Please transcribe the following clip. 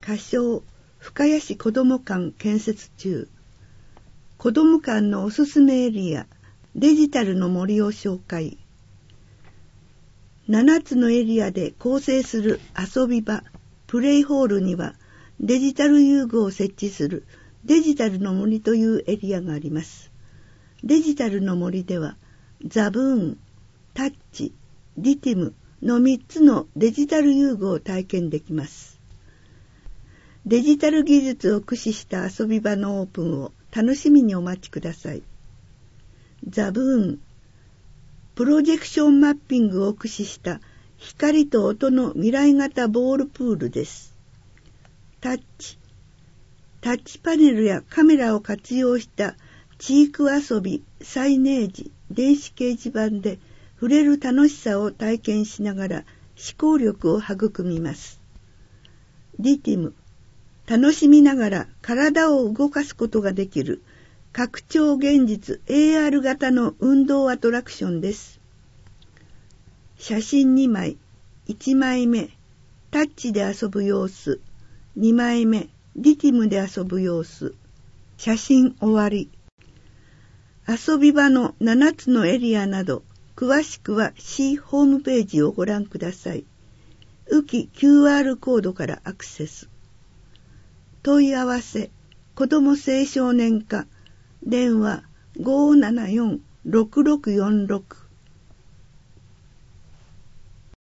仮称深谷市子ども館建設中。子ども館のおすすめエリア、デジタルの森を紹介。7つのエリアで構成する遊び場、プレイホールにはデジタル遊具を設置するデジタルの森というエリアがあります。デジタルの森ではザブーン、タッチ、ディティムの3つのデジタル遊具を体験できます。デジタル技術を駆使した遊び場のオープンを楽しみにお待ちください。ザブーン、プロジェクションマッピングを駆使した光と音の未来型ボールプールです。タッチパネルやカメラを活用した知育遊び、サイネージ、電子掲示板で触れる楽しさを体験しながら思考力を育みます。ディティム、楽しみながら体を動かすことができる拡張現実 AR 型の運動アトラクションです。写真2枚、1枚目、タッチで遊ぶ様子、2枚目、ディティムで遊ぶ様子。写真終わり。遊び場の7つのエリアなど、詳しくは C ホームページをご覧ください。浮き QR コードからアクセス。問い合わせ、子ども青少年課、電話 574-6646